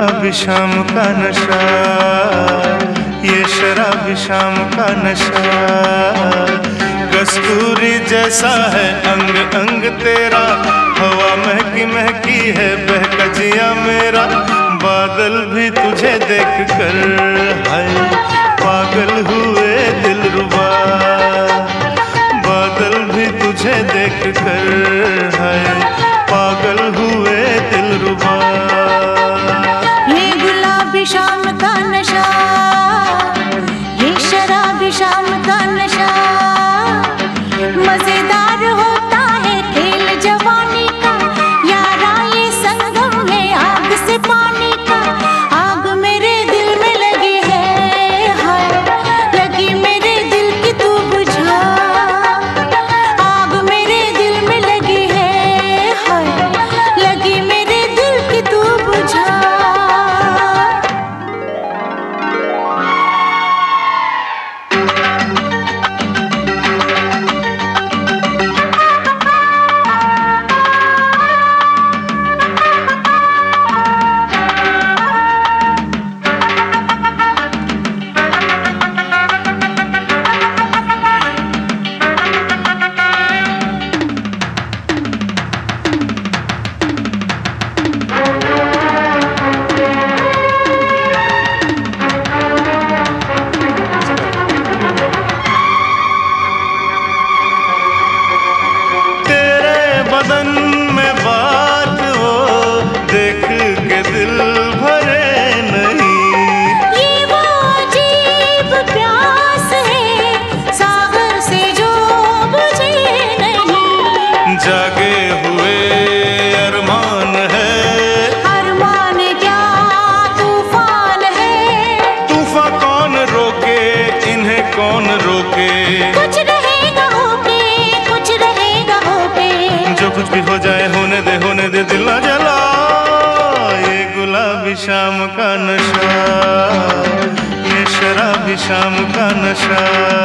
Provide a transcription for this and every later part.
गुलाबी शाम का नशा, ये शराबी शाम का नशा। कस्तूरी जैसा है अंग अंग तेरा, हवा महकी महकी है बहका जिया मेरा। बादल भी तुझे देख कर हाय पागल हुए दिलरुबा, बादल भी तुझे देख कर हाय पागल हुए दिलरुबा। ये गुलाबी शाम का नशा, ये शराबी शाम का नशा। मजेदार होता है खेल जवानी का, यारा ये संगम है आग से पानी का। आग मेरे दिल में लगी है हाय, लगी मेरे दिल की तू बुझा। आग मेरे दिल में लगी है हाय, लगी मेरे दिल की तू बुझा। बदन में बात वो देख के दिल भरे नहीं। ये वो अजीब प्यास है सागर से जो बुझे नहीं। जागे हुए अरमान है, अरमान क्या तूफान है। तूफान कौन रोके इन्हें कौन रोके। कुछ रहेगा होके, कुछ रहेगा होके। जो कुछ भी हो जाए होने दे दिल ना जला। ये गुलाबी शाम का नशा, ये शराबी शाम का नशा।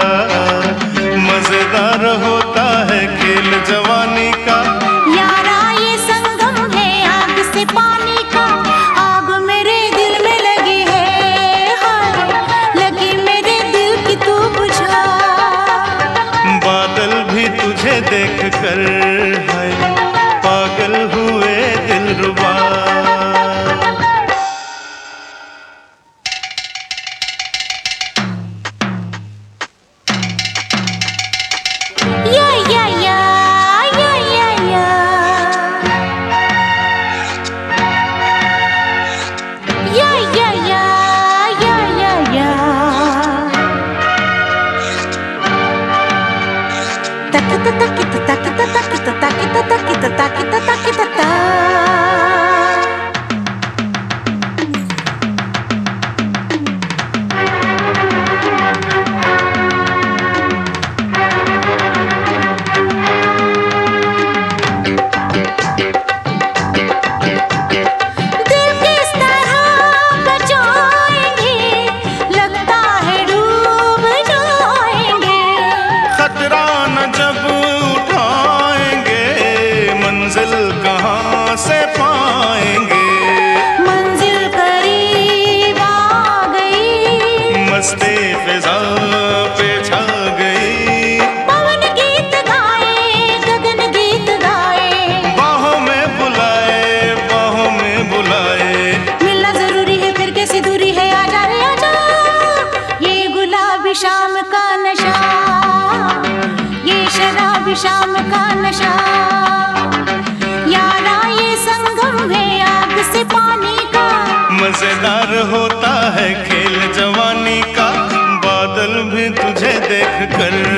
मजेदार होता है खेल जवानी का, यारा ये संगम है आग से पानी का। आग मेरे दिल में लगी है हाय, लगी मेरे दिल की तू बुझा। बादल भी तुझे देख कर हाय पागल हुए दिलरुबा। या या या या या या या या या या या तक तक तक तक तक तक तक तक तक तक। दिल किस तरह बचाएंगे, लगता है डूब जाएंगे। खतरा न जब उठाएंगे, मंजिल कहाँ से पाएंगे। मंजिल करीब आ गई, मस्ती फिजा पे छा गई। पवन गीत गाए, गगन गीत गाए। बाहों में बुलाए, बाहों में बुलाए। मिलना जरूरी है फिर कैसी दूरी है, आजा रे आजा। ये गुलाबी शाम का नशा, ये शराबी शाम का नशा। यारा ये संगम है आग से पानी का। मजेदार होता है खेल जवानी का, बादल भी तुझे देख कर